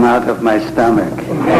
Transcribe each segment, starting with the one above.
out of my stomach.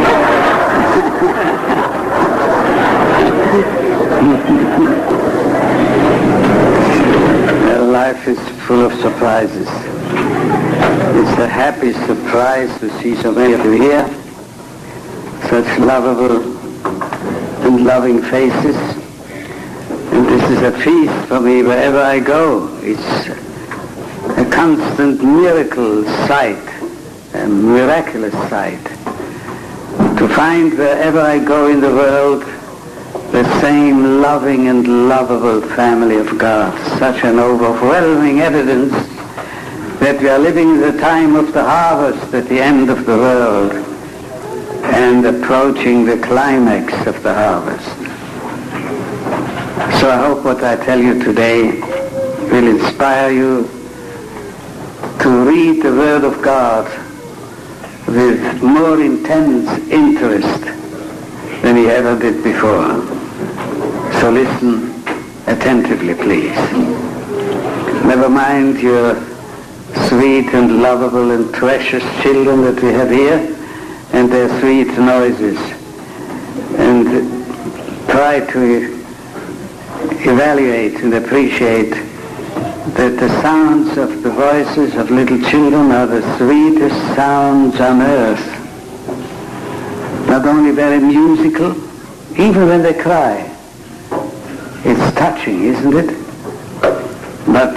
Life is full of surprises. It's a happy surprise to see so many of you here, such lovable and loving faces. And this is a feast for me wherever I go. It's a constant miracle sight, a miraculous sight, to find wherever I go in the world the same loving and lovable family of God. Such an overwhelming evidence that we are living in the time of the harvest at the end of the world and approaching the climax of the harvest. So I hope what I tell you today will inspire you to read the Word of God with more intense interest than you ever did before. So listen attentively, please. Never mind your sweet and lovable and precious children that we have here and their sweet noises. And try to evaluate and appreciate that the sounds of the voices of little children are the sweetest sounds on earth. Not only very musical, even when they cry. It's touching, isn't it? But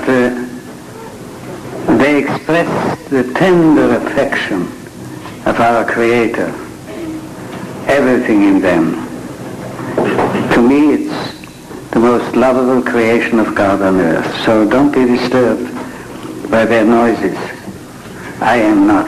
they express the tender affection of our Creator. Everything in them. To me, it's the most lovable creation of God on earth. So don't be disturbed by their noises. I am not.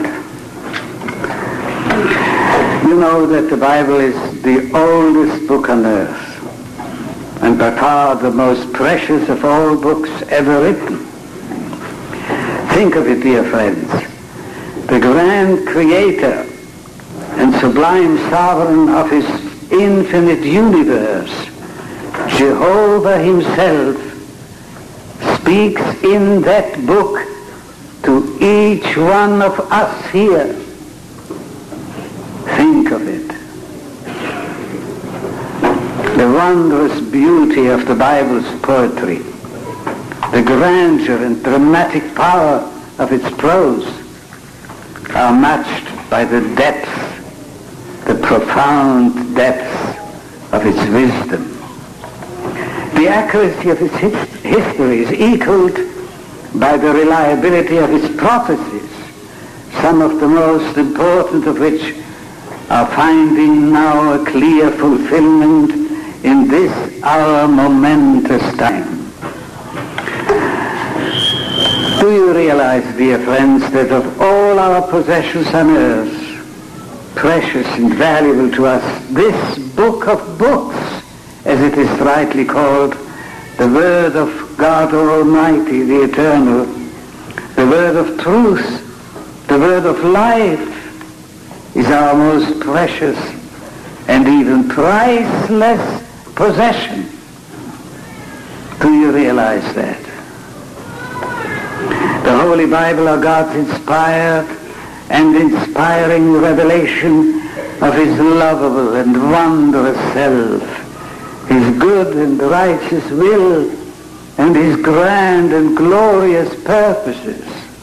You know that the Bible is the oldest book on earth, and by far the most precious of all books ever written. Think of it, dear friends. The grand creator and sublime sovereign of his infinite universe, Jehovah himself, speaks in that book to each one of us here. Think of it. The wondrous beauty of the Bible's poetry, the grandeur and dramatic power of its prose are matched by the depth, the profound depth of its wisdom. The accuracy of its history is equaled by the reliability of its prophecies, some of the most important of which are finding now a clear fulfillment in this our momentous time. Do you realize, dear friends, that of all our possessions on earth, precious and valuable to us, this book of books, as it is rightly called, the Word of God Almighty, the Eternal, the Word of truth, the Word of life, is our most precious and even priceless possession. Do you realize that? The Holy Bible are God's inspired and inspiring revelation of his lovable and wondrous self, his good and righteous will, and his grand and glorious purposes.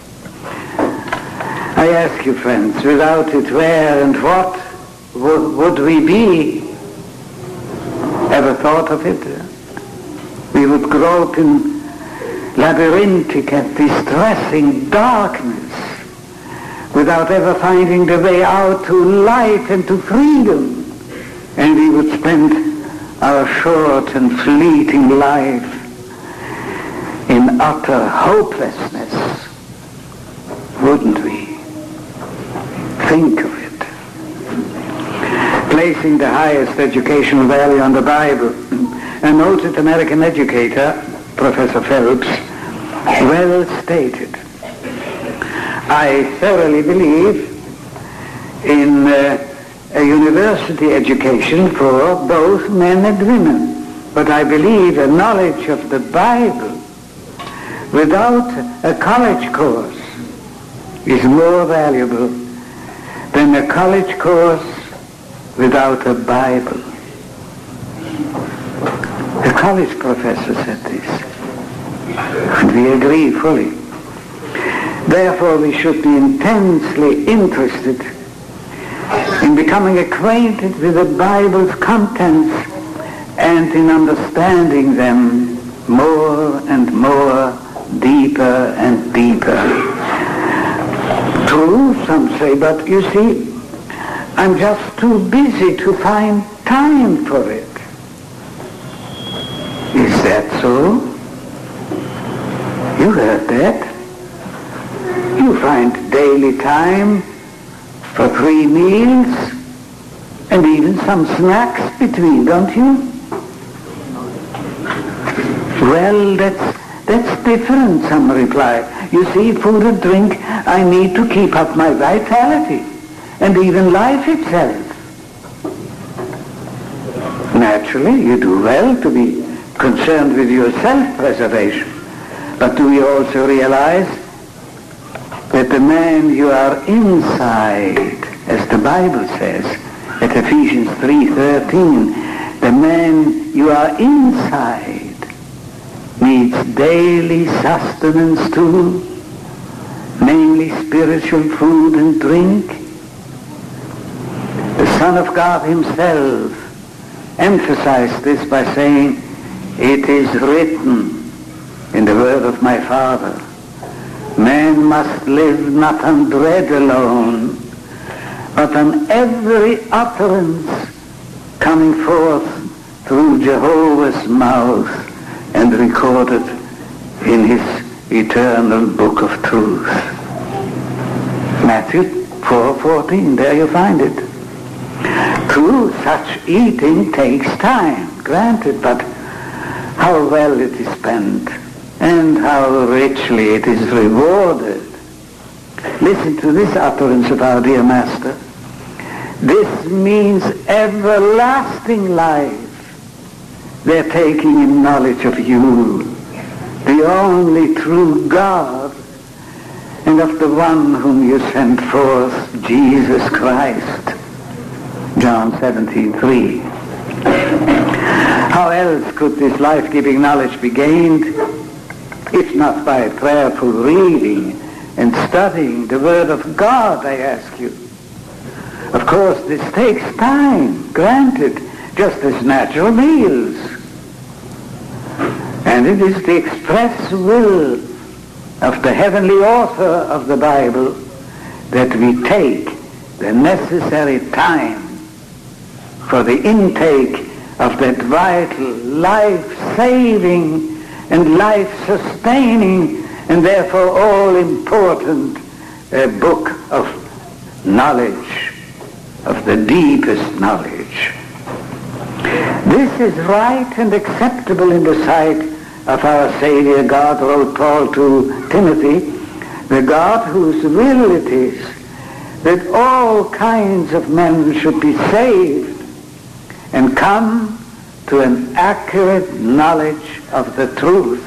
I ask you, friends, without it, where and what would we be? Ever thought of it? We would grope in labyrinthic and distressing darkness without ever finding the way out to light and to freedom. And we would spend our short and fleeting life in utter hopelessness, wouldn't we? Think of it. Placing the highest educational value on the Bible, a noted American educator, Professor Phelps, well stated, I thoroughly believe in a university education for both men and women, but I believe a knowledge of the Bible without a college course is more valuable than in a college course without a Bible. The college professor said this, and we agree fully. Therefore, we should be intensely interested in becoming acquainted with the Bible's contents and in understanding them more and more, deeper and deeper. True, some say, but you see, I'm just too busy to find time for it. Is that so? You heard that? You find daily time for 3 meals and even some snacks between, don't you? Well, that's different, some reply. You see, food and drink, I need to keep up my vitality and even life itself. Naturally, you do well to be concerned with your self-preservation. But do you also realize that the man you are inside, as the Bible says at Ephesians 3:13, the man you are inside needs daily sustenance too, namely spiritual food and drink? The Son of God himself emphasized this by saying, "It is written in the word of my Father, man must live not on bread alone, but on every utterance coming forth through Jehovah's mouth and recorded in his eternal book of truth." Matthew 4:14, there you find it. True, such eating takes time, granted, but how well it is spent and how richly it is rewarded. Listen to this utterance of our dear Master. This means everlasting life. They're taking in knowledge of you, the only true God, and of the one whom you sent forth, Jesus Christ. John 17:3. How else could this life-giving knowledge be gained if not by prayerful reading and studying the Word of God, I ask you? Of course, this takes time, granted, just as natural meals. And it is the express will of the heavenly author of the Bible that we take the necessary time for the intake of that vital, life-saving and life-sustaining and therefore all-important book of knowledge, of the deepest knowledge. This is right and acceptable in the sight of our Savior God, wrote Paul to Timothy, the God whose will it is that all kinds of men should be saved and come to an accurate knowledge of the truth.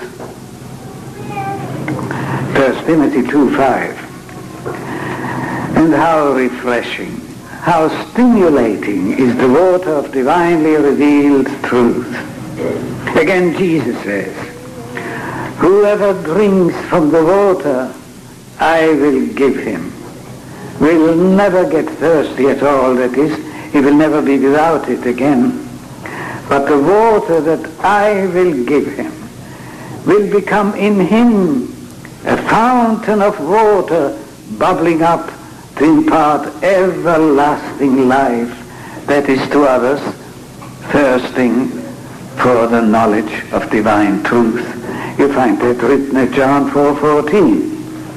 1 Timothy 2:5. And how refreshing, how stimulating is the water of divinely revealed truth. Again, Jesus says, "Whoever drinks from the water I will give him will never get thirsty at all. That is, he will never be without it again. But the water that I will give him will become in him a fountain of water bubbling up to impart everlasting life, that is to others thirsting for the knowledge of divine truth." You find that written at John 4:14.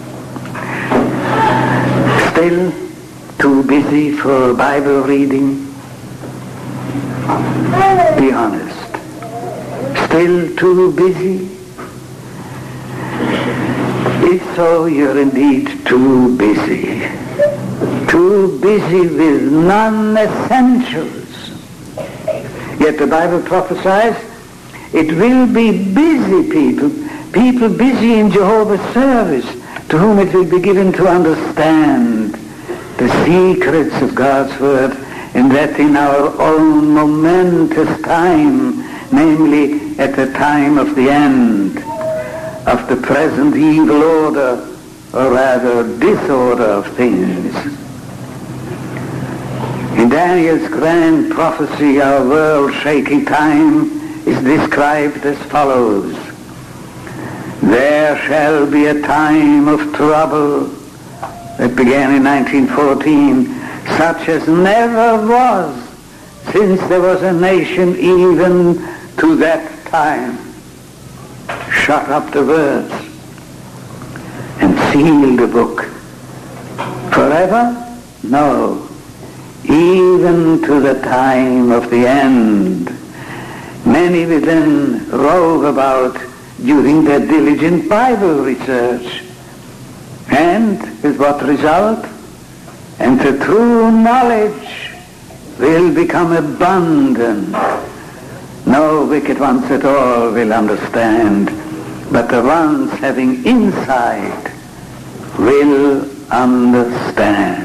Still too busy for Bible reading? Be honest. Still too busy? If so, you're indeed too busy. Too busy with non-essentials. Yet the Bible prophesies it will be busy people busy in Jehovah's service, to whom it will be given to understand the secrets of God's Word, and that in our own momentous time, namely at the time of the end of the present evil order, or rather disorder of things. In Daniel's grand prophecy, our world-shaking time is described as follows: there shall be a time of trouble that began in 1914, such as never was since there was a nation even to that time. Shut up the words and seal the book. Forever? No. Even to the time of the end. Many will then rove about during their diligent Bible research. And with what result? And the true knowledge will become abundant. No wicked ones at all will understand, but the ones having insight will understand.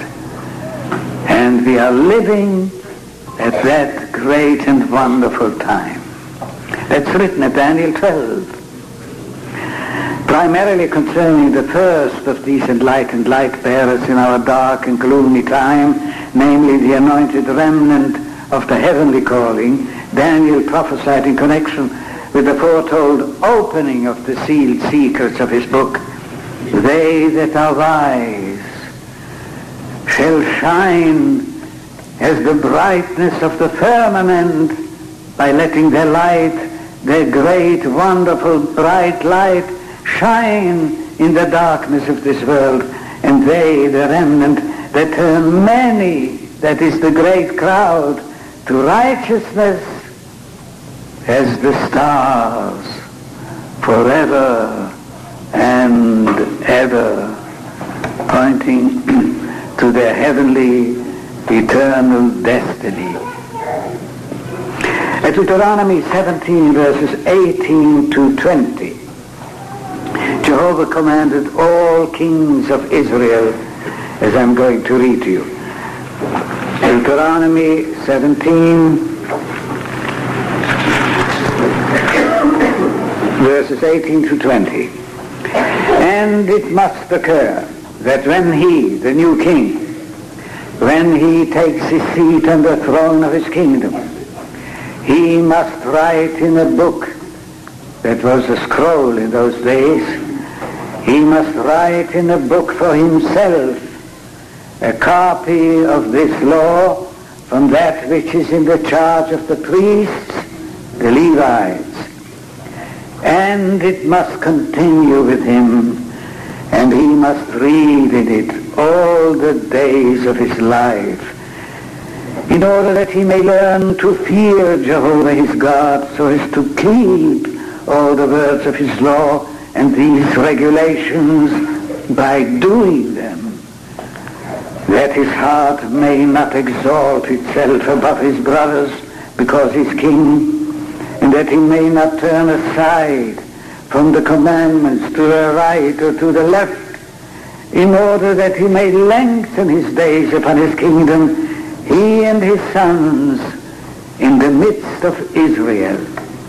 And we are living at that great and wonderful time. That's written at Daniel 12. Primarily concerning the first of these enlightened light-bearers in our dark and gloomy time, namely the anointed remnant of the heavenly calling, Daniel prophesied in connection with the foretold opening of the sealed secrets of his book. They that are wise shall shine as the brightness of the firmament by letting their light, their great, wonderful, bright light, shine in the darkness of this world. And they, the remnant, that turn many, that is the great crowd, to righteousness as the stars forever and ever, pointing to their heavenly, eternal destiny. At Deuteronomy 17, verses 18 to 20, Jehovah commanded all kings of Israel, as I'm going to read to you. Deuteronomy 17, verses 18 to 20. And it must occur that when he, the new king, when he takes his seat on the throne of his kingdom, he must write in a book that was a scroll in those days. He must write in a book for himself a copy of this law from that which is in the charge of the priests, the Levites. And it must continue with him, and he must read in it all the days of his life, in order that he may learn to fear Jehovah his God, so as to keep all the words of his law and these regulations by doing them, that his heart may not exalt itself above his brothers because he's king, and that he may not turn aside from the commandments to the right or to the left, in order that he may lengthen his days upon his kingdom, he and his sons, in the midst of Israel.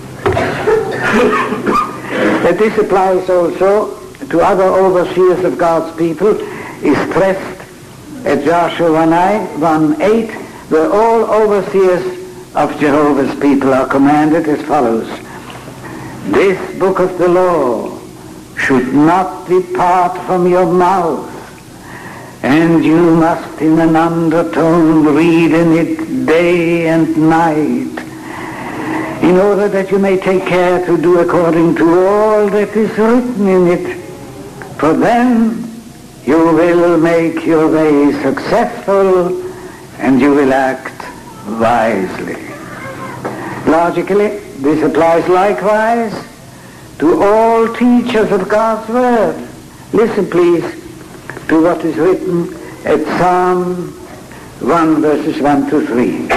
That this applies also to other overseers of God's people is stressed at Joshua 1:8, where all overseers of Jehovah's people are commanded as follows: this book of the law should not depart from your mouth, and you must in an undertone read in it day and night, in order that you may take care to do according to all that is written in it, for then you will make your way successful and you will act wisely. Logically, this applies likewise to all teachers of God's Word. Listen, please, to what is written at Psalm 1, verses 1 to 3.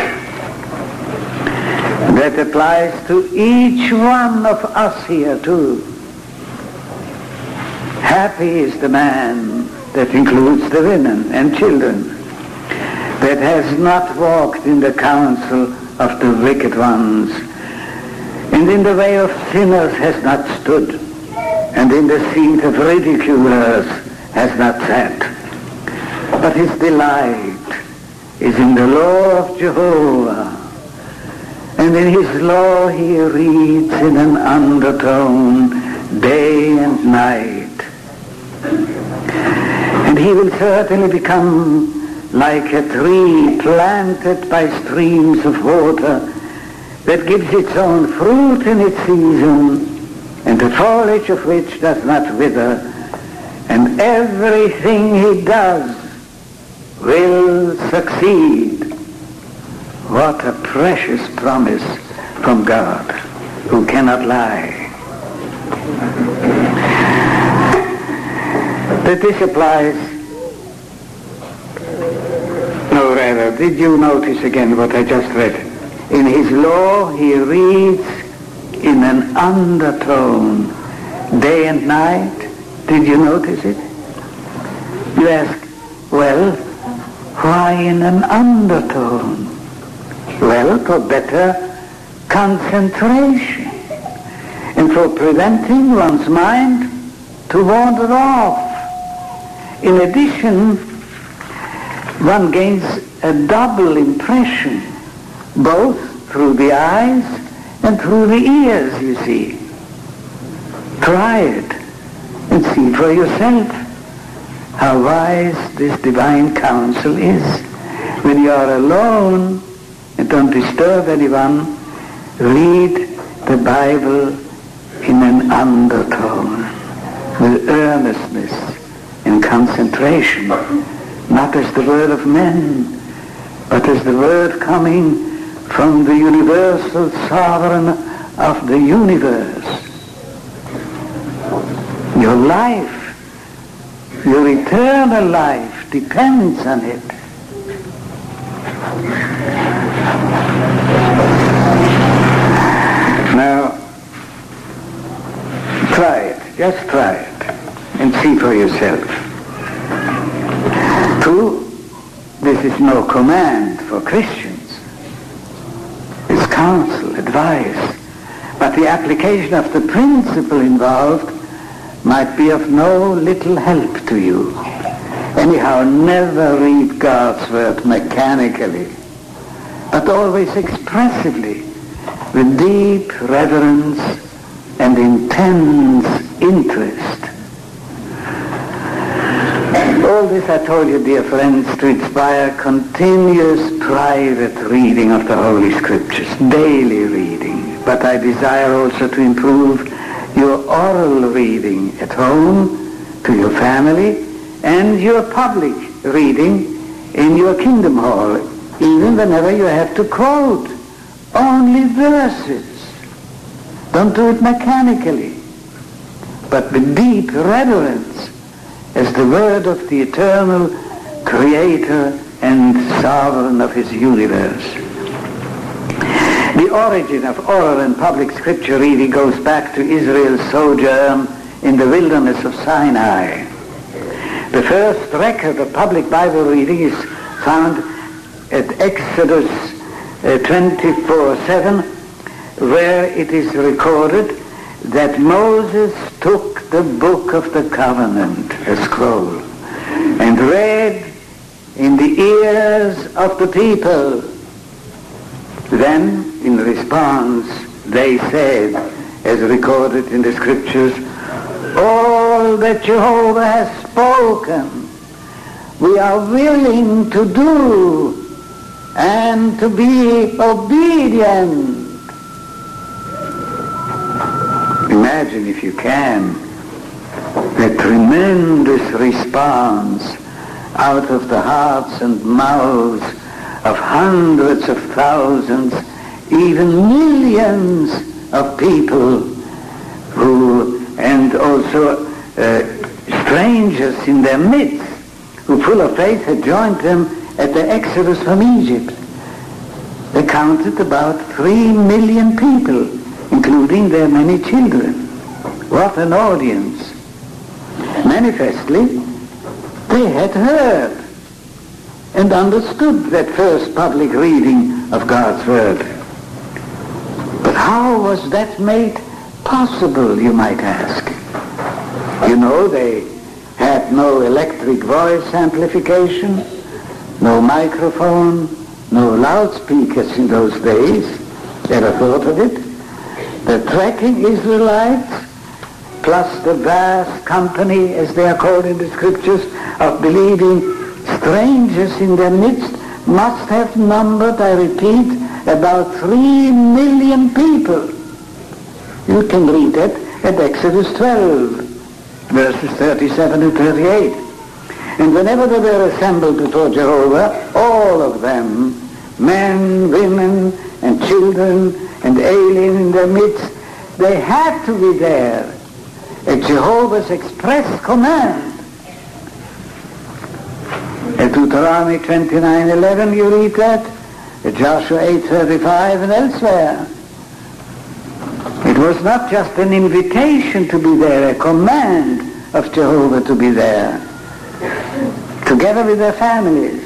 That applies to each one of us here, too. Happy is the man that includes the women and children, that has not walked in the counsel of the wicked ones, and in the way of sinners has not stood, and in the seat of ridiculers has not sat. But his delight is in the law of Jehovah, and in his law he reads in an undertone day and night. And he will certainly become like a tree planted by streams of water that gives its own fruit in its season, and the foliage of which does not wither, and everything he does will succeed. What a precious promise from God, who cannot lie. That this applies. No, rather, did you notice again what I just read? In his law he reads in an undertone, day and night. Did you notice it? You ask, well, why in an undertone? Well, for better concentration and for preventing one's mind to wander off. In addition, one gains a double impression, both through the eyes and through the ears, you see. Try it and see for yourself how wise this divine counsel is. When you are alone and don't disturb anyone, read the Bible in an undertone, with earnestness and concentration, not as the word of men, but as the word coming from the universal sovereign of the universe. Your life, your eternal life depends on it. Now, try it, just try it, and see for yourself. True, this is no command for Christians. It's counsel, advice. But the application of the principle involved might be of no little help to you. Anyhow, never read God's word mechanically, but always expressively, with deep reverence and intense interest. All this I told you, dear friends, to inspire continuous private reading of the Holy Scriptures, daily reading. But I desire also to improve your oral reading at home, to your family, and your public reading in your Kingdom Hall, even whenever you have to quote only verses. Don't do it mechanically, but with deep reverence as the word of the eternal Creator and Sovereign of his universe. The origin of oral and public scripture reading goes back to Israel's sojourn in the wilderness of Sinai. The first record of public Bible reading is found at Exodus 24:7, where it is recorded that Moses took the book of the covenant, a scroll, and read in the ears of the people. Then, in response, they said, as recorded in the scriptures, all that Jehovah has spoken, we are willing to do and to be obedient. Imagine, if you can, the tremendous response out of the hearts and mouths of hundreds of thousands, even millions of people and also strangers in their midst, who full of faith had joined them at the exodus from Egypt. They counted about 3 million people, including their many children. What an audience. Manifestly, They had heard and understood that first public reading of God's Word. But how was that made possible, you might ask? You know, they had no electric voice amplification, no microphone, no loudspeakers in those days. Ever thought of it? The tracking Israelites, plus the vast company, as they are called in the scriptures, of believing strangers in their midst, must have numbered, I repeat, about 3 million people. You can read that at Exodus 12, verses 37 to 38. And whenever they were assembled before Jehovah, all of them, men, women, and children, and alien in their midst, they had to be there at Jehovah's express command. At Deuteronomy 29:11 you read that, at Joshua 8:35 and elsewhere. It was not just an invitation to be there, a command of Jehovah to be there, together with their families.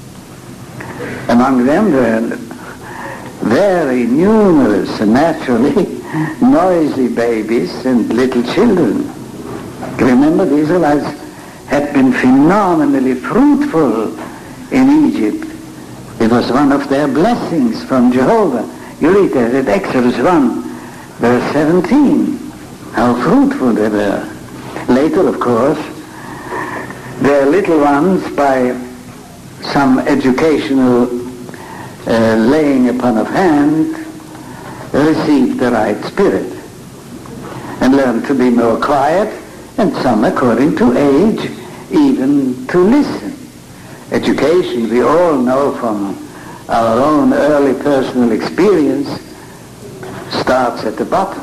Among them were very numerous and naturally noisy babies and little children. Remember, the Israelites had been phenomenally fruitful in Egypt. It was one of their blessings from Jehovah. You read that at Exodus 1, verse 17, how fruitful they were. Later, of course, their little ones, by some educational laying upon of hand, received the right spirit and learned to be more quiet, and some, according to age, even to listen. Education, we all know from our own early personal experience, starts at the bottom.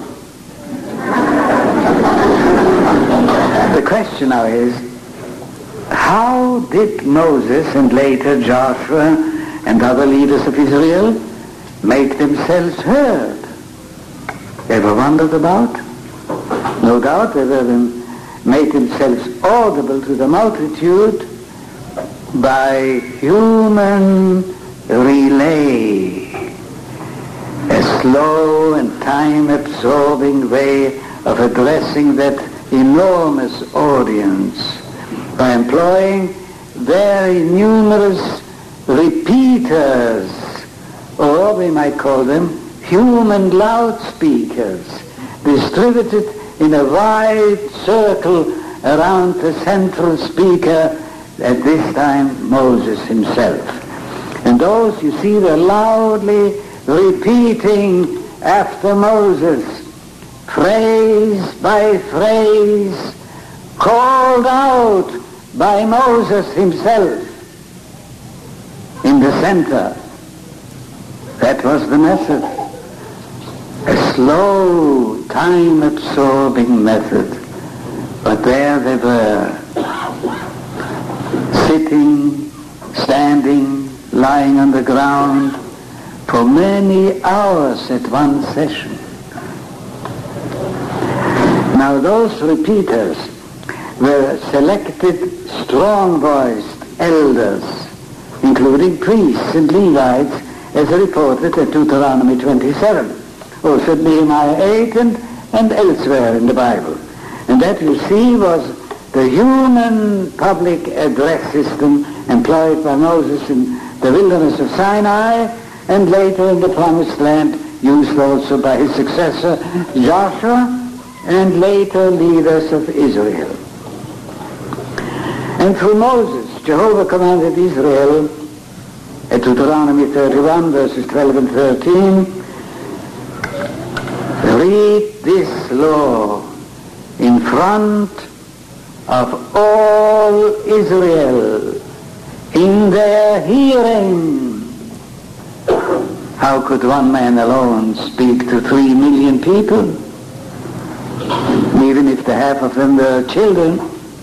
The question now is, how did Moses and later Joshua and other leaders of Israel make themselves heard? Ever wondered about? No doubt they made themselves audible to the multitude by human relay, a slow and time-absorbing way of addressing that enormous audience by employing very numerous repeaters, or we might call them human loudspeakers, distributed in a wide circle around the central speaker, at this time Moses himself. And those, you see, were loudly repeating after Moses, phrase by phrase, called out by Moses himself in the center. That was the method. A slow, time-absorbing method. But there they were, sitting, standing, lying on the ground for many hours at one session. Now those repeaters were selected strong-voiced elders, including priests and Levites, as reported at Deuteronomy 27, also at Nehemiah 8 and elsewhere in the Bible. And that, you see, was the human public address system employed by Moses in the wilderness of Sinai, and later in the Promised Land, used also by his successor Joshua, and later leaders of Israel. And through Moses, Jehovah commanded Israel at Deuteronomy 31, verses 12 and 13, read this law in front of all Israel in their hearing. How could one man alone speak to 3 million people, even if the half of them were children?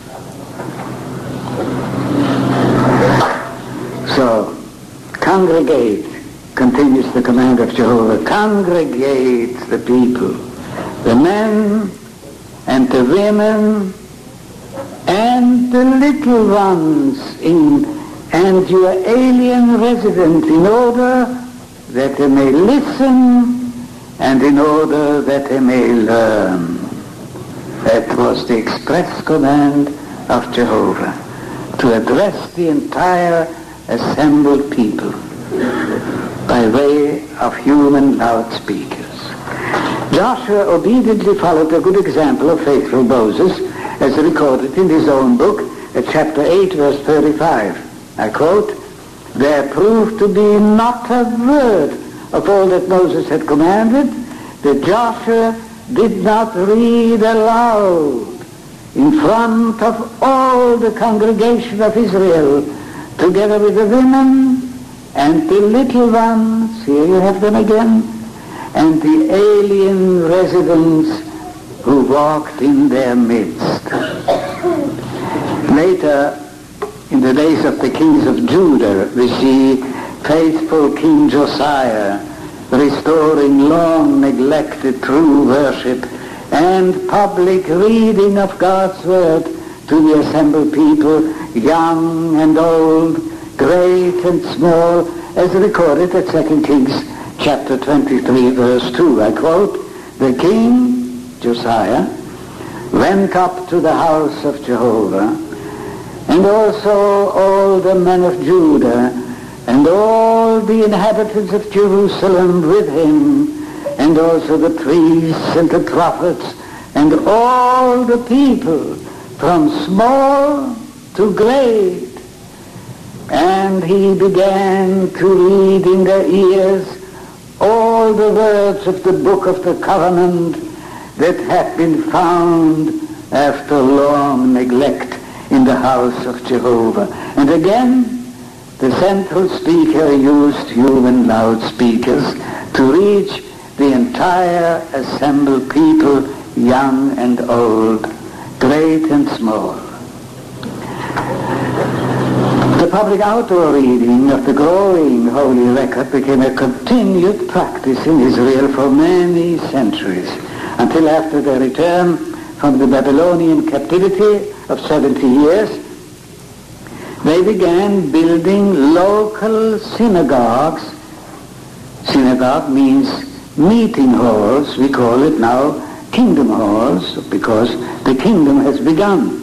So, congregate, continues the command of Jehovah, congregate the people, the men and the women and the little ones and your alien resident, in order that they may listen and in order that they may learn. That was the express command of Jehovah, to address the entire assembled people by way of human loudspeakers. Joshua obediently followed a good example of faithful Moses, as recorded in his own book, at chapter 8, verse 35. I quote, "There proved to be not a word of all that Moses had commanded that Joshua did not read aloud in front of all the congregation of Israel, together with the women and the little ones," here you have them again, "and the alien residents who walked in their midst." Later, in the days of the kings of Judah, we see faithful King Josiah restoring long neglected true worship and public reading of God's word to the assembled people, young and old, great and small, as recorded at 2 Kings chapter 23, verse 2. I quote, "The king, Josiah, went up to the house of Jehovah, and also all the men of Judah, and all the inhabitants of Jerusalem with him, and also the priests and the prophets, and all the people, from small to great. And he began to read in their ears all the words of the book of the covenant that had been found after long neglect in the house of Jehovah." And again, the central speaker used human loudspeakers to reach the entire assembled people, young and old, great and small. The public outdoor reading of the growing Holy Record became a continued practice in Israel for many centuries, until after their return from the Babylonian captivity of 70 years, they began building local synagogues. Synagogue means meeting halls. We call it now kingdom halls, because the kingdom has begun.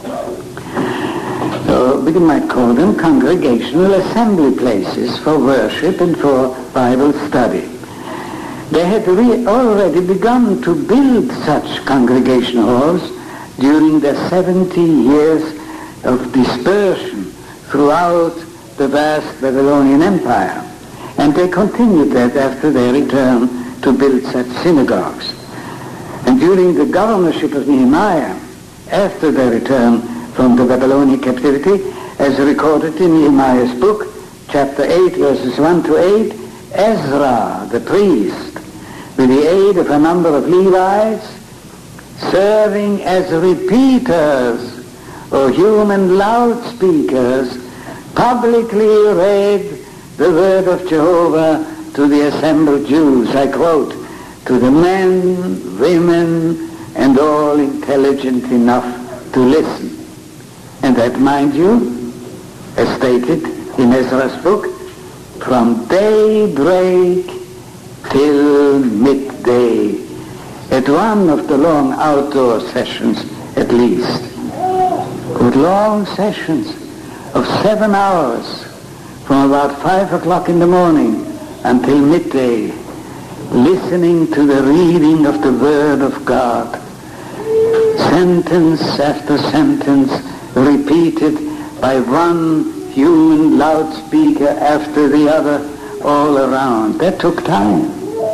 So we might call them congregational assembly places for worship and for Bible study. They had already begun to build such congregation halls during the 70 years of dispersion throughout the vast Babylonian Empire. And they continued that after their return to build such synagogues. And during the governorship of Nehemiah, after their return from the Babylonian captivity, as recorded in Nehemiah's book, chapter 8, verses 1 to 8, Ezra, the priest, with the aid of a number of Levites, serving as repeaters or human loudspeakers, publicly read the word of Jehovah to the assembled Jews. I quote, "To the men, women, and all intelligent enough to listen." And that, mind you, as stated in Ezra's book, from daybreak till midday, at one of the long outdoor sessions at least. Good long sessions of 7 hours, from about 5 o'clock in the morning until midday, listening to the reading of the Word of God, sentence after sentence, repeated by one human loudspeaker after the other all around. That took time.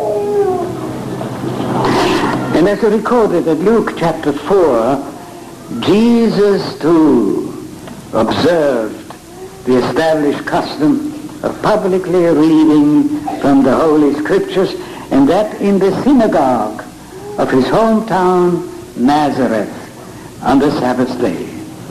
And as recorded at Luke chapter 4, Jesus too observed the established custom of publicly reading from the Holy Scriptures, and that in the synagogue of his hometown, Nazareth, on the Sabbath day.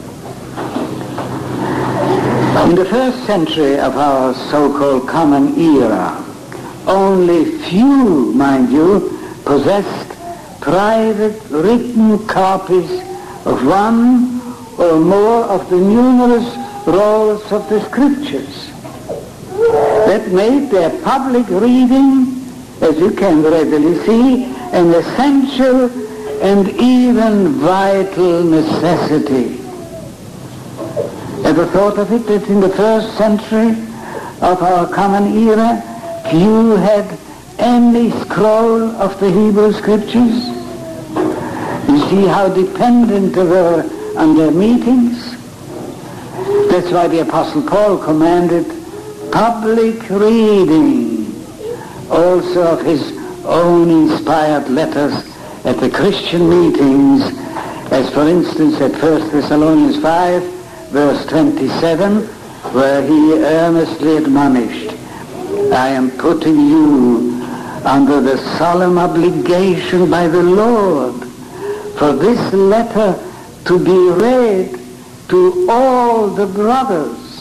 In the first century of our so-called common era, only few, mind you, possessed private written copies of one or more of the numerous rolls of the Scriptures. That made their public reading, as you can readily see, an essential and even vital necessity. Ever thought of it that in the first century of our common era, few had any scroll of the Hebrew Scriptures? You see how dependent they were on their meetings? That's why the Apostle Paul commanded public reading also of his own inspired letters at the Christian meetings, as for instance at 1 Thessalonians 5, verse 27, where he earnestly admonished, I am putting you under the solemn obligation by the Lord for this letter to be read to all the brothers.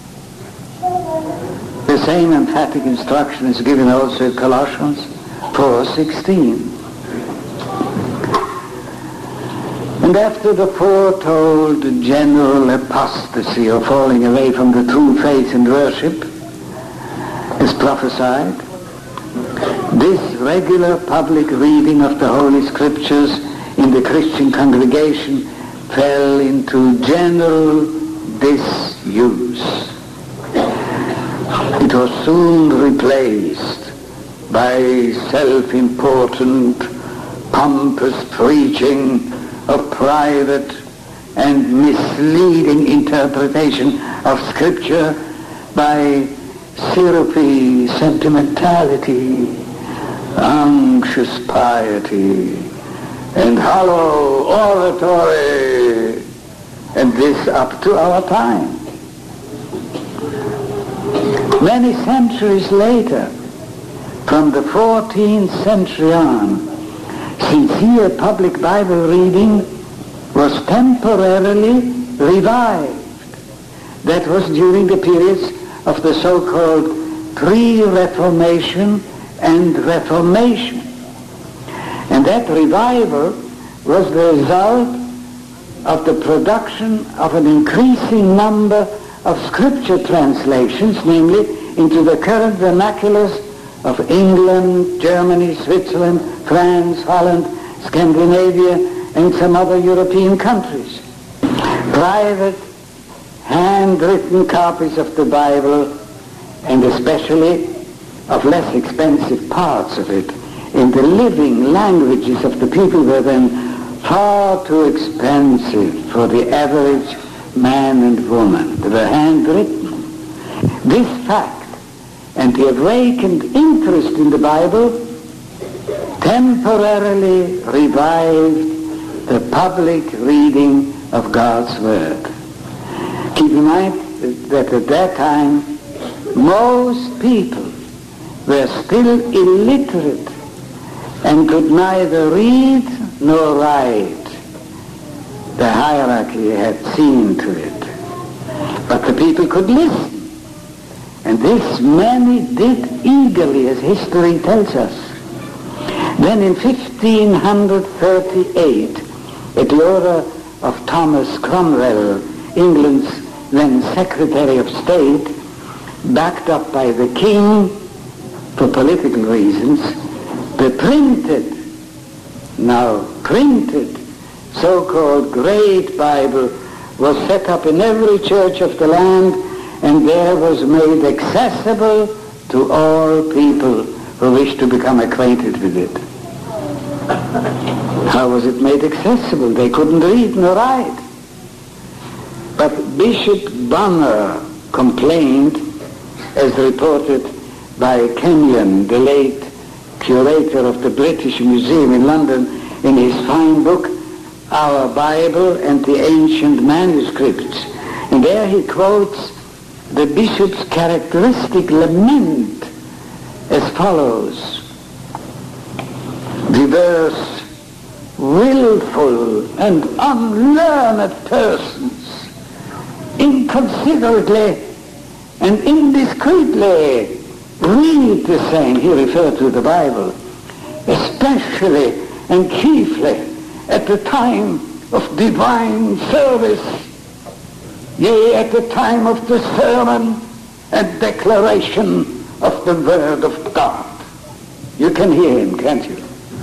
The same emphatic instruction is given also in Colossians 4:16. And after the foretold general apostasy or falling away from the true faith and worship is prophesied, this regular public reading of the Holy Scriptures in the Christian congregation fell into general disuse. It was soon replaced by self-important, pompous preaching of private and misleading interpretation of Scripture by syrupy sentimentality, anxious piety, and hollow oratory, and this up to our time. Many centuries later, from the 14th century on, sincere public Bible reading was temporarily revived. That was during the periods of the so-called pre-Reformation and Reformation. And that revival was the result of the production of an increasing number of Scripture translations, namely into the current vernaculars of England, Germany, Switzerland, France, Holland, Scandinavia, and some other European countries. Private, handwritten copies of the Bible, and especially of less expensive parts of it, in the living languages of the people, were then far too expensive for the average man and woman. They were handwritten. This fact and the awakened interest in the Bible temporarily revived the public reading of God's Word. Keep in mind that at that time most people were still illiterate and could neither read nor write. The hierarchy had seen to it. But the people could listen. And this many did eagerly, as history tells us. Then in 1538, at the order of Thomas Cromwell, England's then Secretary of State, backed up by the King for political reasons, the printed so-called Great Bible was set up in every church of the land, and there was made accessible to all people who wished to become acquainted with it. How was it made accessible? They couldn't read nor write. But Bishop Bonner complained, as reported by Kenyon, the late curator of the British Museum in London, in his fine book, Our Bible and the Ancient Manuscripts. And there he quotes the bishop's characteristic lament as follows: diverse, willful, and unlearned persons inconsiderately and indiscreetly read the same. He referred to the Bible, especially and chiefly at the time of divine service, yea, at the time of the sermon and declaration of the Word of God. You can hear him, can't you?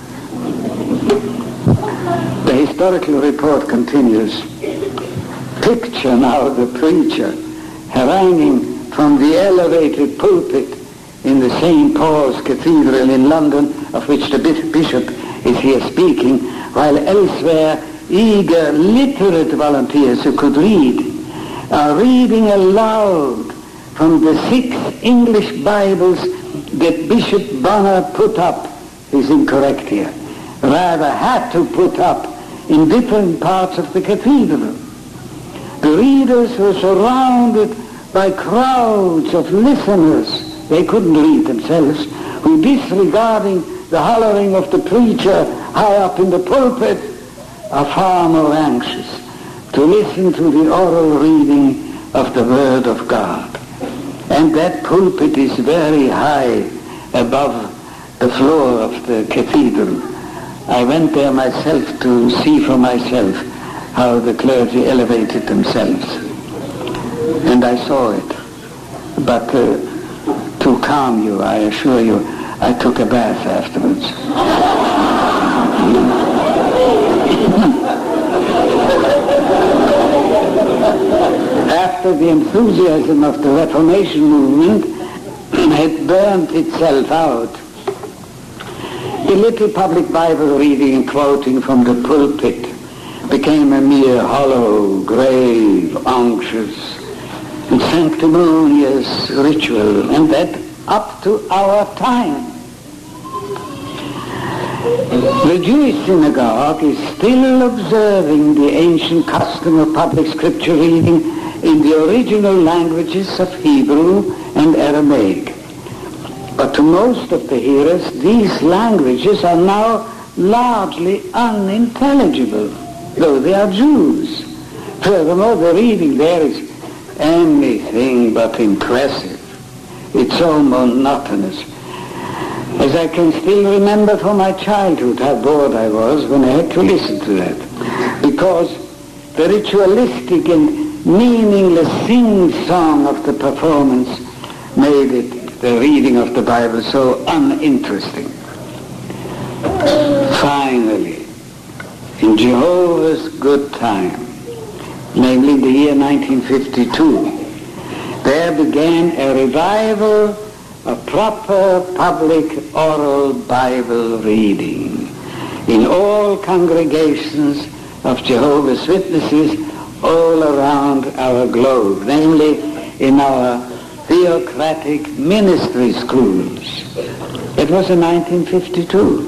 The historical report continues. Picture now the preacher haranguing from the elevated pulpit in the St. Paul's Cathedral in London, of which the bishop is here speaking, while elsewhere eager, literate volunteers who could read are reading aloud from the 6 English Bibles that Bishop Bonner put up, is incorrect here, rather had to put up in different parts of the cathedral. The readers were surrounded by crowds of listeners, they couldn't read themselves, who, disregarding the hollering of the preacher high up in the pulpit, are far more anxious to listen to the oral reading of the Word of God. And that pulpit is very high above the floor of the cathedral. I went there myself to see for myself how the clergy elevated themselves. And I saw it. But to calm you, I assure you, I took a bath afterwards. After the enthusiasm of the Reformation movement had burnt itself out, the little public Bible reading and quoting from the pulpit became a mere hollow, grave, unctuous, and sanctimonious ritual, and that up to our time. The Jewish synagogue is still observing the ancient custom of public scripture reading in the original languages of Hebrew and Aramaic. But to most of the hearers, these languages are now largely unintelligible, though they are Jews. Furthermore, the reading there is anything but impressive. It's so monotonous. As I can still remember from my childhood how bored I was when I had to listen to that, because the ritualistic and meaningless sing-song of the performance made it, the reading of the Bible, so uninteresting. Finally, in Jehovah's good time, namely in the year 1952, there began a revival of proper public oral Bible reading in all congregations of Jehovah's Witnesses all around our globe, namely in our theocratic ministry schools. It was in 1952.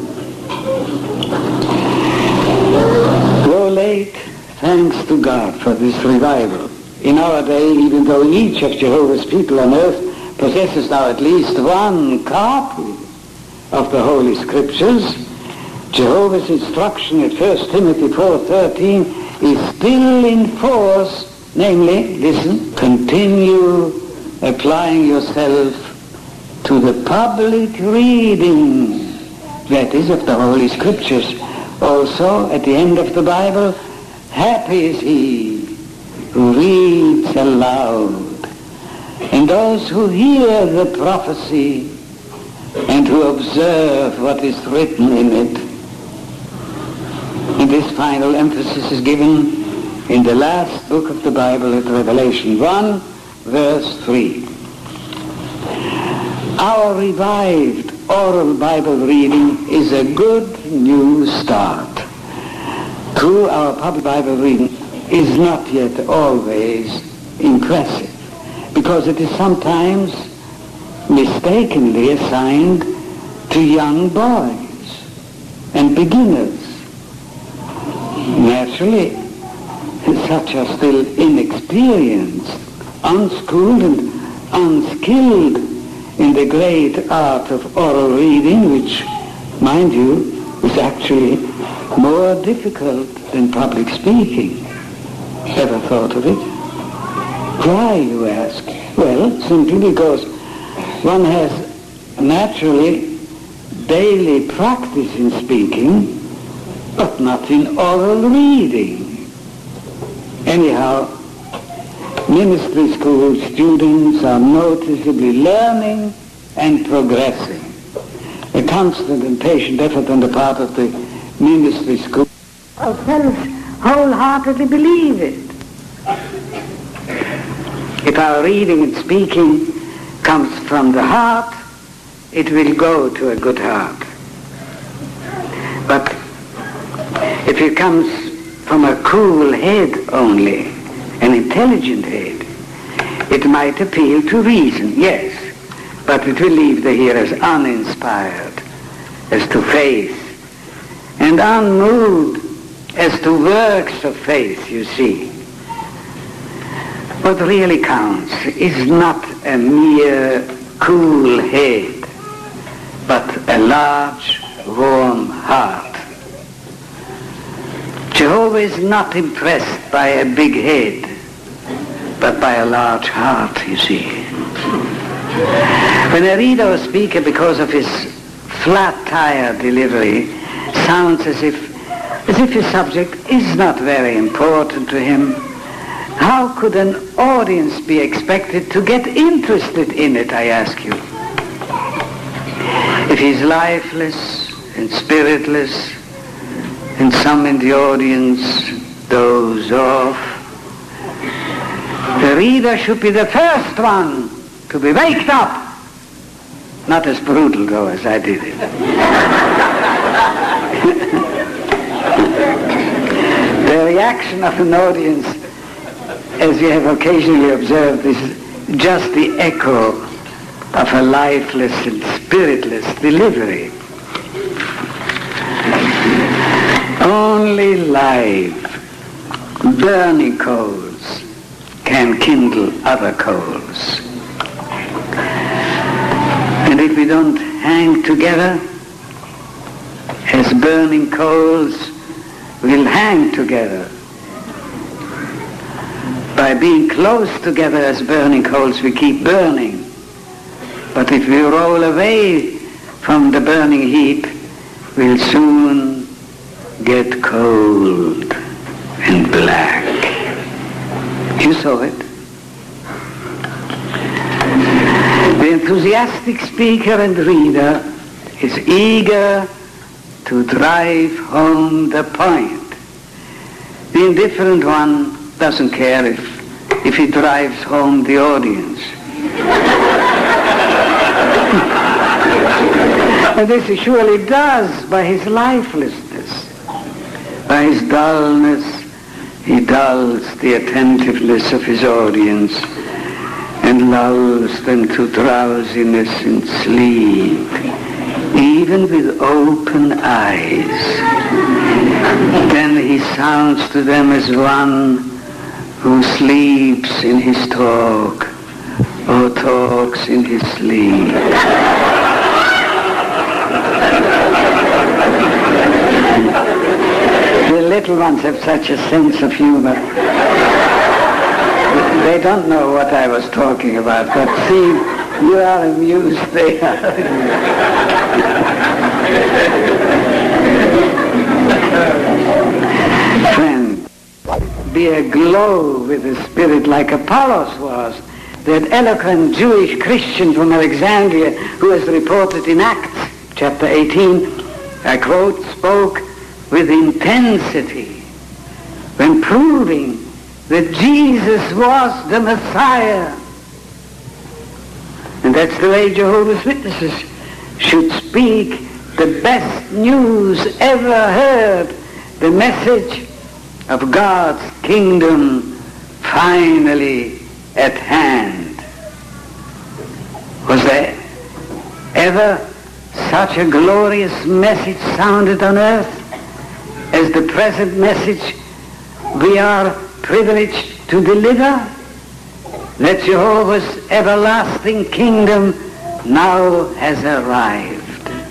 Though late, thanks to God for this revival. In our day, even though each of Jehovah's people on earth possesses now at least one copy of the Holy Scriptures, Jehovah's instruction at 1 Timothy 4:13 is still in force, namely, listen, continue applying yourself to the public reading, that is, of the Holy Scriptures. Also, at the end of the Bible, happy is he who reads aloud, and those who hear the prophecy and who observe what is written in it. And this final emphasis is given in the last book of the Bible at Revelation 1, verse 3. Our revived oral Bible reading is a good new start. True, our public Bible reading is not yet always impressive, because it is sometimes mistakenly assigned to young boys and beginners. Naturally, such are still inexperienced, unschooled and unskilled in the great art of oral reading, which, mind you, is actually more difficult than public speaking. Ever thought of it? Why, you ask? Well, simply because one has naturally daily practice in speaking, but not in oral reading. Anyhow, ministry school students are noticeably learning and progressing. A constant and patient effort on the part of the ministry school. Ourselves wholeheartedly believe it. If our reading and speaking comes from the heart, it will go to a good heart. But if it comes from a cool head only, an intelligent head, it might appeal to reason, yes, but it will leave the hearers uninspired as to faith and unmoved as to works of faith, you see. What really counts is not a mere cool head, but a large, warm heart. Jehovah is not impressed by a big head, but by a large heart, you see. When a reader or speaker, because of his flat-tire delivery, sounds as if his subject is not very important to him, how could an audience be expected to get interested in it, I ask you? If he's lifeless and spiritless, and some in the audience doze off, the reader should be the first one to be waked up. Not as brutal, though, as I did it. The reaction of an audience, as you have occasionally observed, is just the echo of a lifeless and spiritless delivery. Only live, burning coals can kindle other coals. And if we don't hang together as burning coals, we'll hang together. By being close together as burning coals, we keep burning. But if we roll away from the burning heap, we'll soon get cold and black. You saw it. The enthusiastic speaker and reader is eager to drive home the point. The indifferent one doesn't care if he drives home the audience. And this he surely does by his lifelessness. By his dullness, he dulls the attentiveness of his audience and lulls them to drowsiness and sleep, even with open eyes. Then he sounds to them as one who sleeps in his talk or talks in his sleep. The little ones have such a sense of humor. They don't know what I was talking about, but see, you are amused, they are. Friend, be aglow with the spirit like Apollos was, that eloquent Jewish Christian from Alexandria who is reported in Acts chapter 18, I quote, spoke with intensity when proving that Jesus was the Messiah. And that's the way Jehovah's Witnesses should speak the best news ever heard, the message of God's kingdom finally at hand. Was there ever such a glorious message sounded on earth as the present message we are privileged to deliver? That Jehovah's everlasting kingdom now has arrived.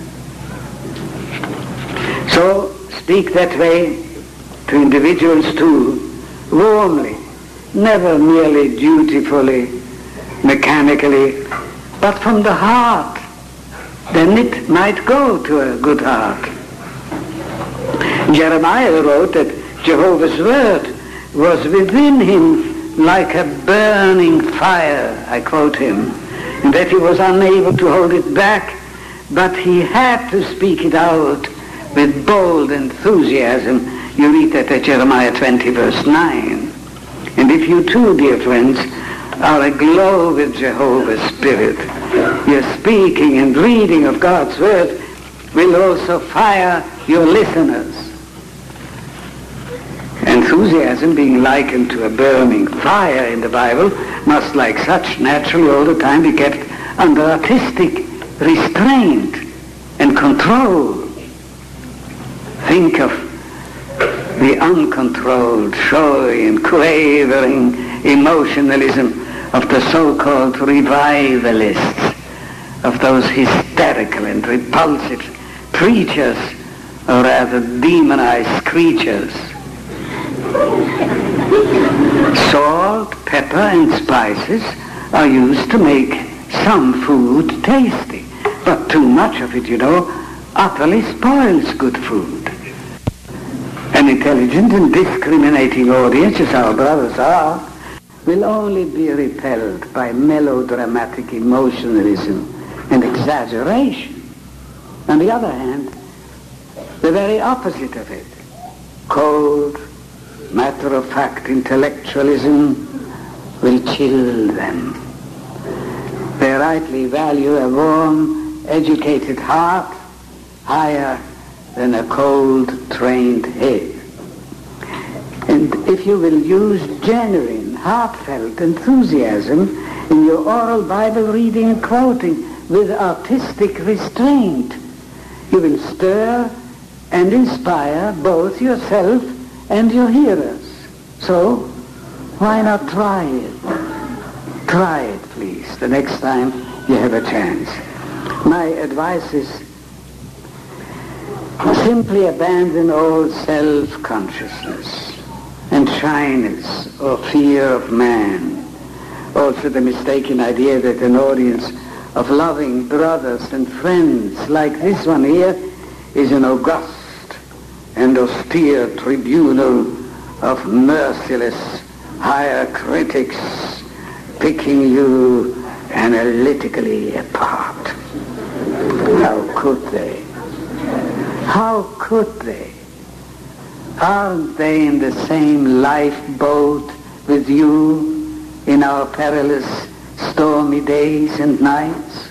So speak that way to individuals too, warmly, never merely dutifully, mechanically, but from the heart. Then it might go to a good heart. Jeremiah wrote that Jehovah's word was within him like a burning fire, I quote him, and that he was unable to hold it back, but he had to speak it out with bold enthusiasm. You read that at Jeremiah 20, verse 9. And if you too, dear friends, are aglow with Jehovah's Spirit, your speaking and reading of God's Word will also fire your listeners. Enthusiasm, being likened to a burning fire in the Bible, must, like such, naturally all the time be kept under artistic restraint and control. Think of the uncontrolled joy and quavering emotionalism of the so-called revivalists, of those hysterical and repulsive preachers, or rather demonized creatures. Salt, pepper, and spices are used to make some food tasty, but too much of it, utterly spoils good food. An intelligent and discriminating audience, as our brothers are, will only be repelled by melodramatic emotionalism and exaggeration. On the other hand, the very opposite of it, cold, matter-of-fact intellectualism, will chill them. They rightly value a warm, educated heart higher than a cold, trained head. And if you will use genuine, heartfelt enthusiasm in your oral Bible reading and quoting with artistic restraint, you will stir and inspire both yourself and your hearers. So, why not try it? Try it, please, the next time you have a chance. My advice is simply abandon all self-consciousness and shyness or fear of man. Also the mistaken idea that an audience of loving brothers and friends like this one here is an august and austere tribunal of merciless higher critics picking you analytically apart. How could they? How could they? Aren't they in the same lifeboat with you in our perilous, stormy days and nights?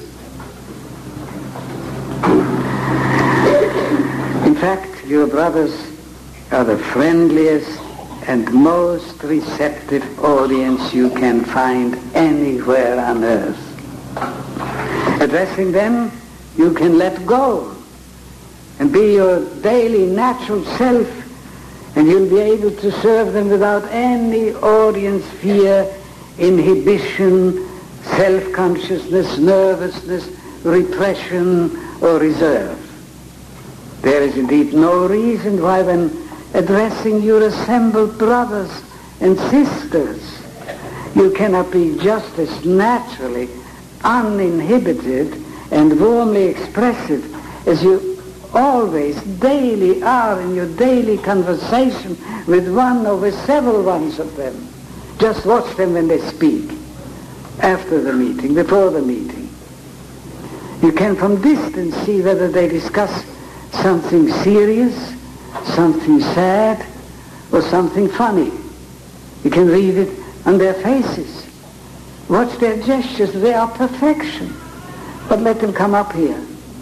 In fact, your brothers are the friendliest and most receptive audience you can find anywhere on earth. Addressing them, you can let go and be your daily natural self, and you'll be able to serve them without any audience fear, inhibition, self-consciousness, nervousness, repression, or reserve. There is indeed no reason why, when addressing your assembled brothers and sisters, you cannot be just as naturally uninhibited and warmly expressive as you always daily are in your daily conversation with one or with several ones of them. Just watch them when they speak, after the meeting, before the meeting. You can from distance see whether they discuss something serious, something sad, or something funny. You can read it on their faces. Watch their gestures. They are perfection. But let them come up here.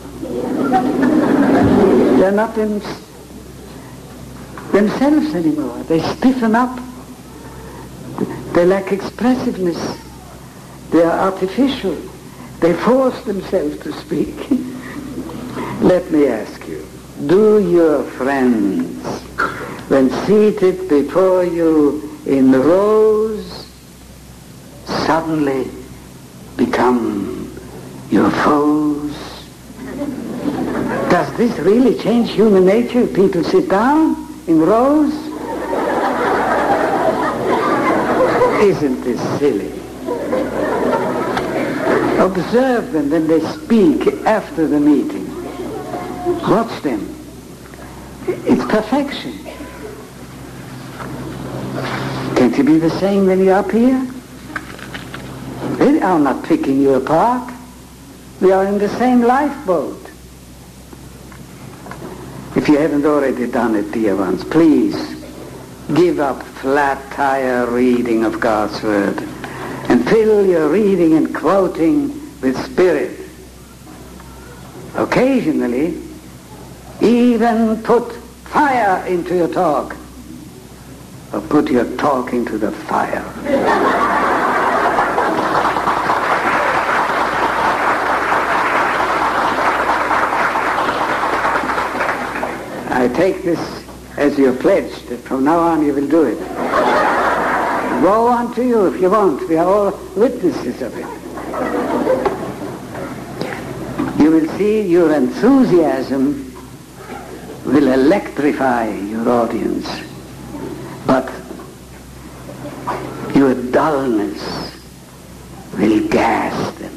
They're not themselves anymore. They stiffen up. They lack expressiveness. They are artificial. They force themselves to speak. Let me ask you, do your friends, when seated before you in rows, suddenly become your foes? Does this really change human nature? People sit down in rows? Isn't this silly? Observe them when they speak after the meeting. Watch them. It's perfection. Won't you be the same when you're up here? We are not picking you apart. We are in the same lifeboat. If you haven't already done it, dear ones, please give up flat-tire reading of God's Word and fill your reading and quoting with spirit. Occasionally, even put fire into your talk, or put your talk into the fire. I take this as your pledge that from now on you will do it. Woe unto you if you won't. We are all witnesses of it. You will see your enthusiasm will electrify your audience, but your dullness will gas them.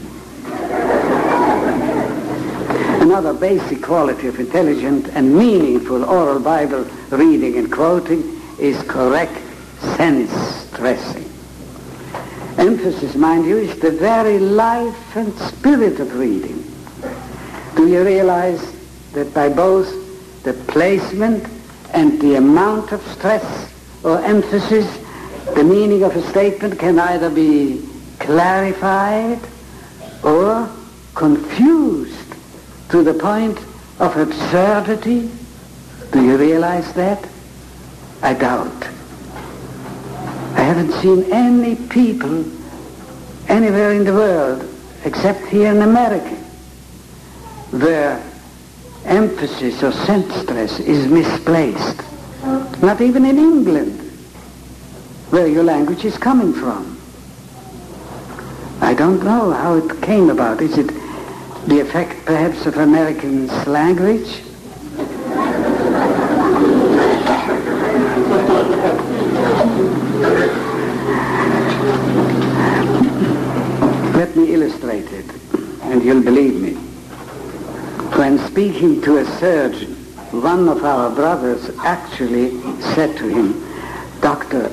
Another basic quality of intelligent and meaningful oral Bible reading and quoting is correct sense stressing. Emphasis, mind you, is the very life and spirit of reading. Do you realize that by both the placement and the amount of stress or emphasis, the meaning of a statement can either be clarified or confused to the point of absurdity? Do you realize that? I doubt. I haven't seen any people anywhere in the world, except here in America, where emphasis or sense stress is misplaced. Not even in England, where your language is coming from. I don't know how it came about. Is it the effect perhaps of American language? Let me illustrate it, and you'll believe me. When speaking to a surgeon, one of our brothers actually said to him, "Doctor,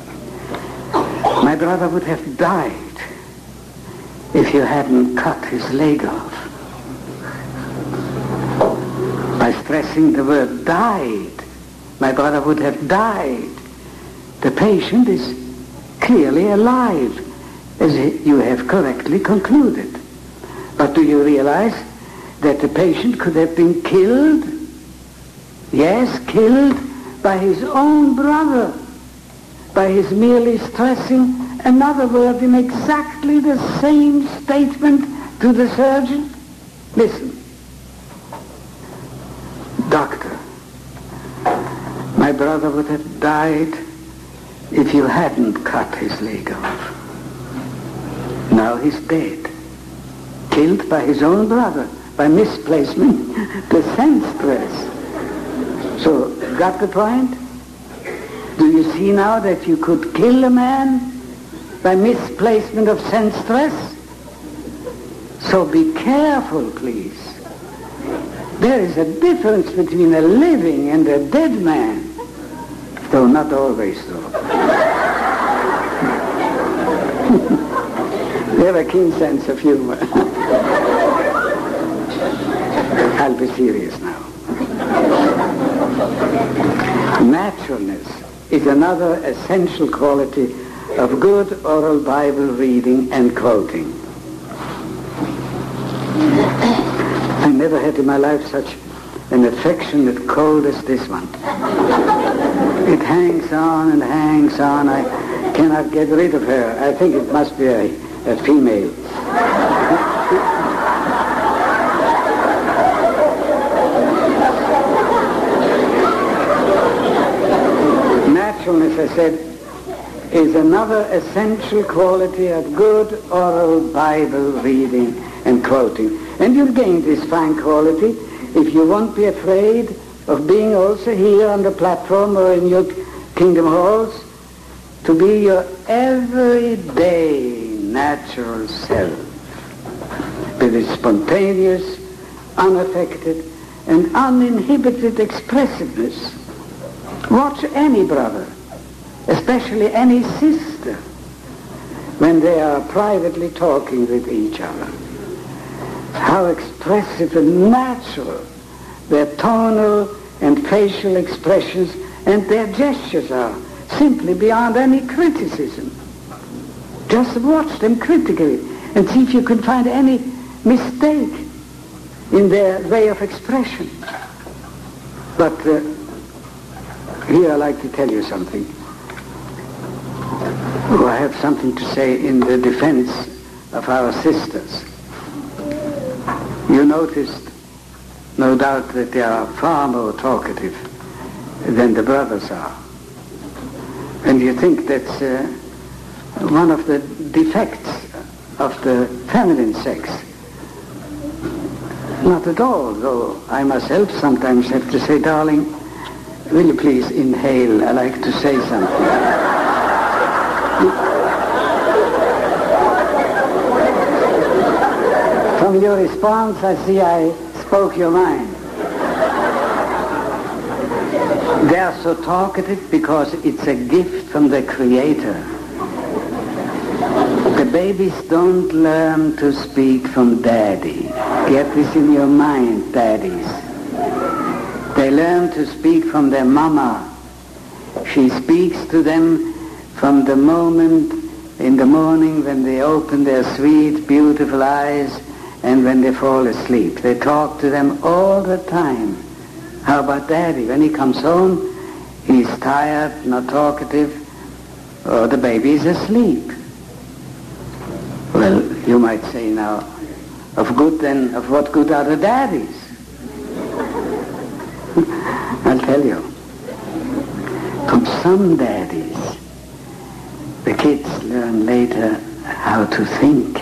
my brother would have died if you hadn't cut his leg off." By stressing the word died, my brother would have died. The patient is clearly alive, as you have correctly concluded. But do you realize that the patient could have been killed? Yes, killed by his own brother, by his merely stressing another word in exactly the same statement to the surgeon. Listen. "Doctor, my brother would have died if you hadn't cut his leg off. Now he's dead, killed by his own brother, by misplacement, the sense stress." So, got the point? Do you see now that you could kill a man by misplacement of sense stress? So be careful, please. There is a difference between a living and a dead man, though not always so. They have a keen sense of humor. I'll be serious now. Naturalness is another essential quality of good oral Bible reading and quoting. I never had in my life such an affectionate cold as this one. It hangs on and hangs on. I cannot get rid of her. I think it must be a female. Naturalness, I said, is another essential quality of good oral Bible reading and quoting. And you'll gain this fine quality if you won't be afraid of being also here on the platform or in your kingdom halls, to be your everyday natural self, with its spontaneous, unaffected, and uninhibited expressiveness. Watch any brother, as especially any sister, when they are privately talking with each other. How expressive and natural their tonal and facial expressions and their gestures are, simply beyond any criticism. Just watch them critically and see if you can find any mistake in their way of expression. But here I'd like to tell you something. Oh, I have something to say in the defense of our sisters. You noticed, no doubt, that they are far more talkative than the brothers are. And you think that's one of the defects of the feminine sex. Not at all, though I myself sometimes have to say, darling, will you please inhale? I like to say something. From your response, I see I spoke your mind. They are so talkative because it's a gift from the Creator. The babies don't learn to speak from daddy. Get this in your mind, daddies. They learn to speak from their mama. She speaks to them from the moment in the morning when they open their sweet, beautiful eyes and when they fall asleep. They talk to them all the time. How about daddy? When he comes home, he's tired, not talkative, or the baby is asleep. Well, you might say now, of good then, of what good are the daddies? I'll tell you. From some daddies, the kids learn later how to think.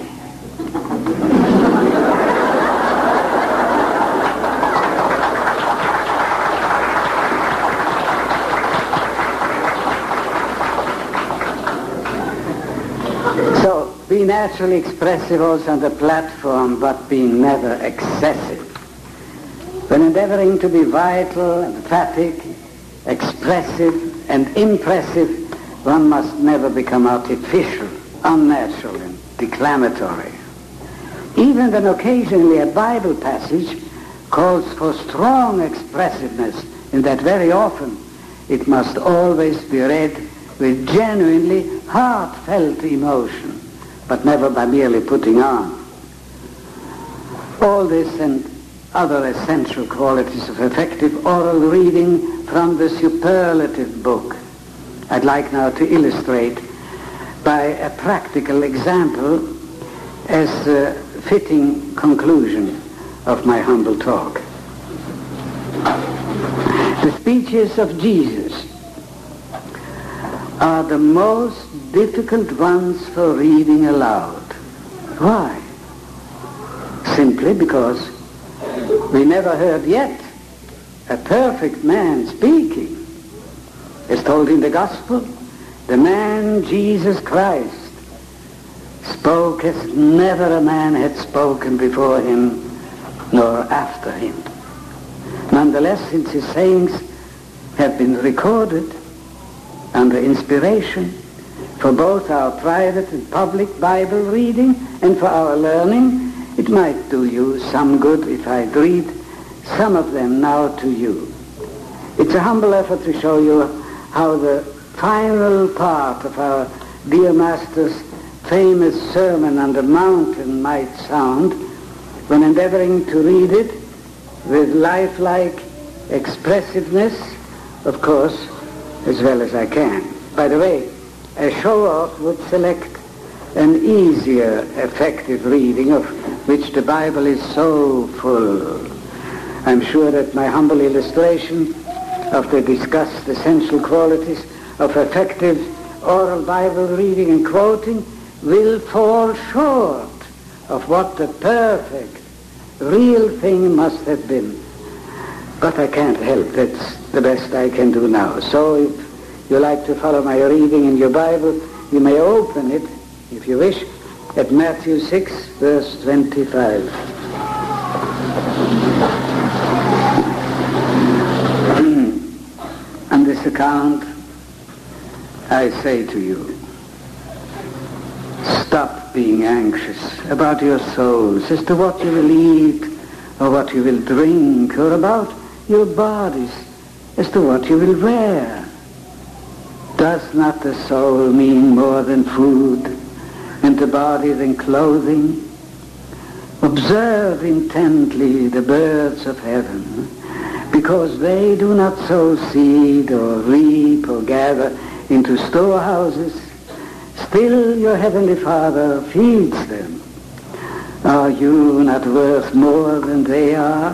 So, be naturally expressive also on the platform, but be never excessive. When endeavoring to be vital, emphatic, expressive, and impressive, one must never become artificial, unnatural, and declamatory. Even when occasionally a Bible passage calls for strong expressiveness, in that very often it must always be read with genuinely heartfelt emotion, but never by merely putting on. All this and other essential qualities of effective oral reading from the superlative book I'd like now to illustrate by a practical example as a fitting conclusion of my humble talk. The speeches of Jesus are the most difficult ones for reading aloud. Why? Simply because we never heard yet a perfect man speaking. As told in the Gospel, the man Jesus Christ spoke as never a man had spoken before him nor after him. Nonetheless, since his sayings have been recorded under inspiration for both our private and public Bible reading and for our learning, it might do you some good if I'd read some of them now to you. It's a humble effort to show you how the final part of our dear Master's famous Sermon on the Mountain might sound when endeavoring to read it with lifelike expressiveness, of course, as well as I can. By the way, a show-off would select an easier, effective reading of which the Bible is so full. I'm sure that my humble illustration of the discussed essential qualities of effective oral Bible reading and quoting will fall short of what the perfect, real thing must have been. But I can't help. That's the best I can do now. So if you like to follow my reading in your Bible, you may open it, if you wish, at Matthew 6, verse 25. On this account, I say to you, stop being anxious about your souls as to what you will eat or what you will drink, or about your bodies as to what you will wear. Does not the soul mean more than food, and the body than clothing? Observe intently the birds of heaven, because they do not sow seed or reap or gather into storehouses, still your heavenly Father feeds them. Are you not worth more than they are?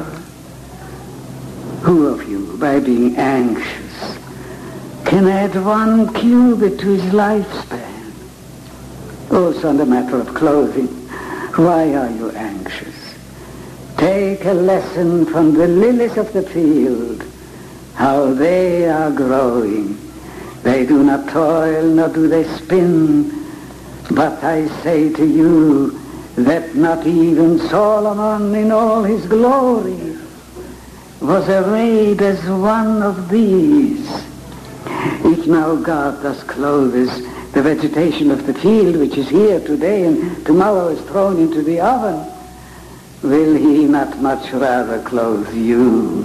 Who of you, by being anxious, can add 1 cubit to his lifespan? Also on the matter of clothing, why are you anxious? Take a lesson from the lilies of the field, how they are growing. They do not toil, nor do they spin. But I say to you that not even Solomon in all his glory was arrayed as one of these. If now God does clothe us, the vegetation of the field, which is here today and tomorrow is thrown into the oven, will he not much rather clothe you?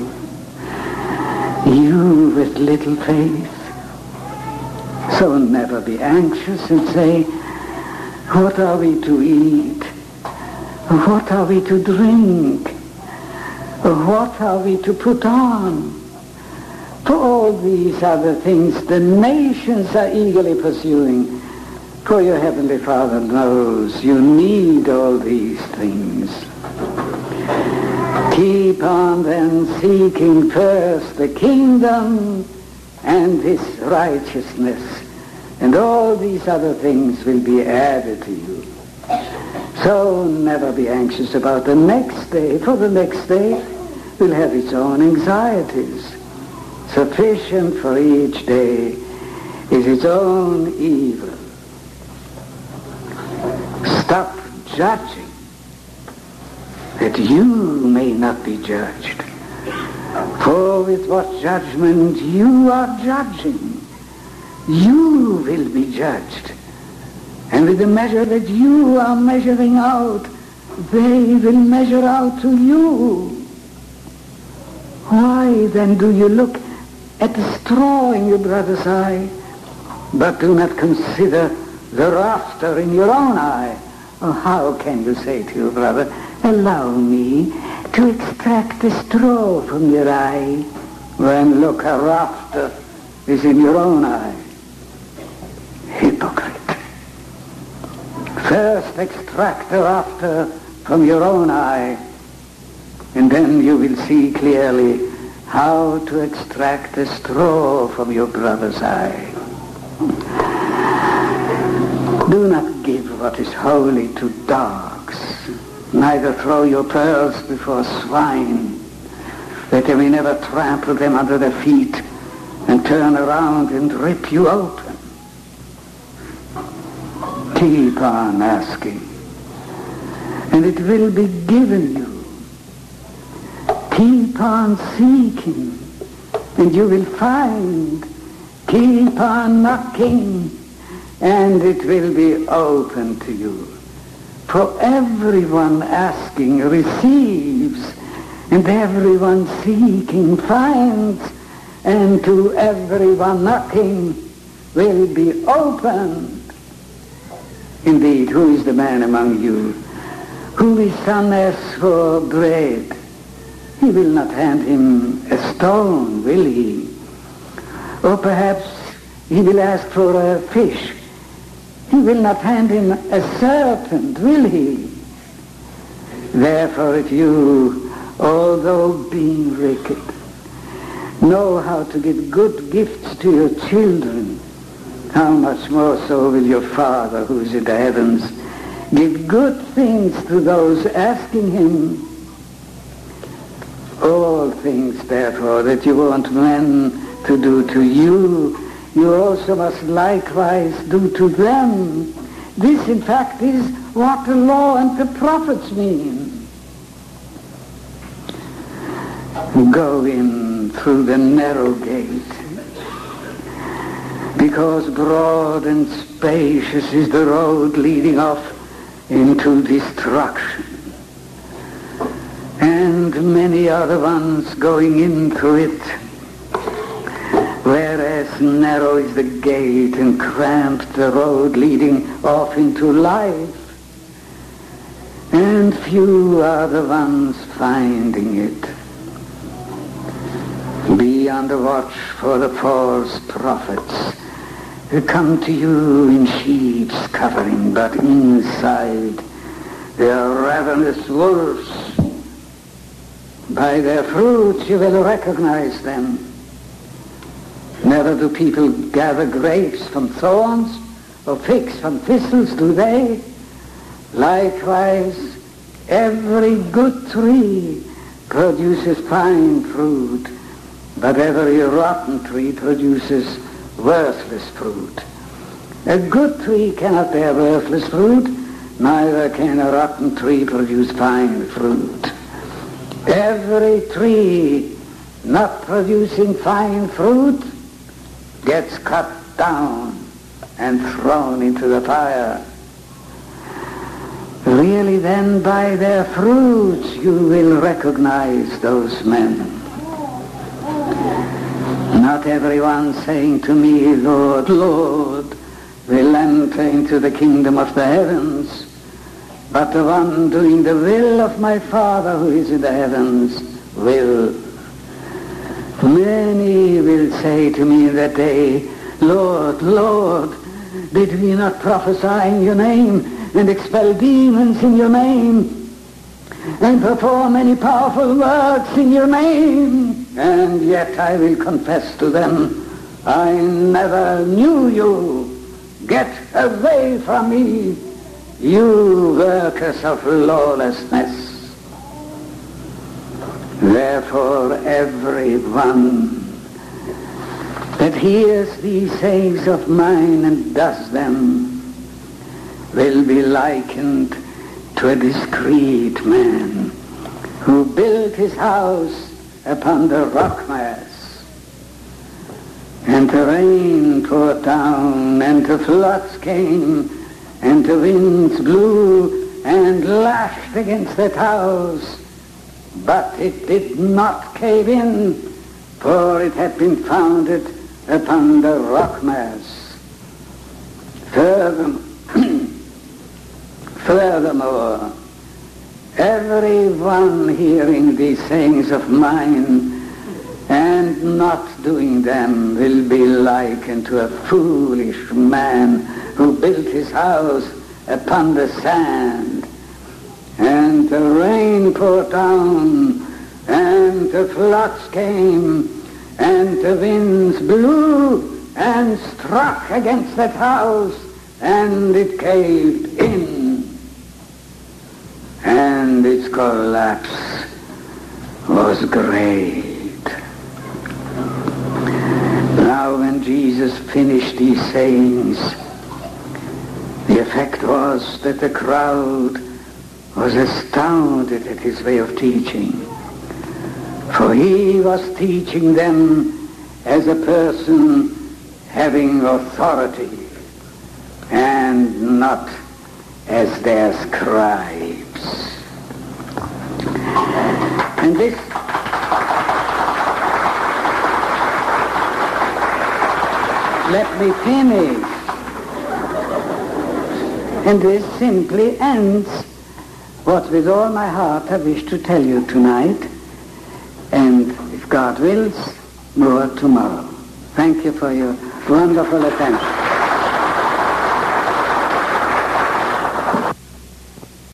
You with little faith. So never be anxious and say, what are we to eat? What are we to drink? What are we to put on? For all these other things the nations are eagerly pursuing. For your heavenly Father knows you need all these things. Keep on then seeking first the kingdom and his righteousness, and all these other things will be added to you. So never be anxious about the next day, for the next day will have its own anxieties. Sufficient for each day is its own evil. Stop judging, that you may not be judged. For with what judgment you are judging, you will be judged. And with the measure that you are measuring out, they will measure out to you. Why then do you look at the straw in your brother's eye, but do not consider the rafter in your own eye? Or how can you say to your brother, allow me to extract the straw from your eye, when look, a rafter is in your own eye? Hypocrite. First extract the rafter from your own eye, and then you will see clearly how to extract the straw from your brother's eye. Do not give what is holy to dogs, neither throw your pearls before swine, that they may never trample them under their feet and turn around and rip you open. Keep on asking, and it will be given you. Keep on seeking, and you will find. Keep on knocking, and it will be open to you. For everyone asking receives, and everyone seeking finds, and to everyone knocking will be opened. Indeed, who is the man among you whom his son asks for bread? He will not hand him a stone, will he? Or perhaps he will ask for a fish. He will not hand him a serpent, will he? Therefore, if you, although being wicked, know how to give good gifts to your children, how much more so will your Father who is in the heavens give good things to those asking him. All things, therefore, that you want men to do to you, you also must likewise do to them. This, in fact, is what the law and the prophets mean. Go in through the narrow gate. because broad and spacious is the road leading off into destruction, and many are the ones going into it, whereas narrow is the gate and cramped the road leading off into life, and few are the ones finding it. Be on the watch for the false prophets who come to you in sheep's covering, but inside they are ravenous wolves. By their fruits you will recognize them. Never do people gather grapes from thorns or figs from thistles, do they? Likewise, every good tree produces fine fruit, but every rotten tree produces worthless fruit. A good tree cannot bear worthless fruit, neither can a rotten tree produce fine fruit. Every tree not producing fine fruit gets cut down and thrown into the fire. Really then, by their fruits you will recognize those men. Not everyone saying to me, Lord, Lord, will enter into the kingdom of the heavens, but the one doing the will of my Father who is in the heavens will. Many will say to me in that day, Lord, Lord, did we not prophesy in your name and expel demons in your name and perform many powerful works in your name? And yet I will confess to them, I never knew you. Get away from me, you workers of lawlessness. Therefore everyone that hears these sayings of mine and does them will be likened to a discreet man who built his house upon the rock mass, and the rain poured down, and the floods came, and the winds blew and lashed against that house, but it did not cave in, for it had been founded upon the rock mass. Furthermore, everyone hearing these sayings of mine and not doing them will be likened to a foolish man who built his house upon the sand, and the rain poured down, and the floods came, and the winds blew and struck against that house, and it caved in, and its collapse was great. Now when Jesus finished these sayings, the effect was that the crowd was astounded at his way of teaching, for he was teaching them as a person having authority and not as their scribes. And this let me finish. And this simply ends what with all my heart I wish to tell you tonight, and if God wills, more tomorrow. Thank you for your wonderful attention.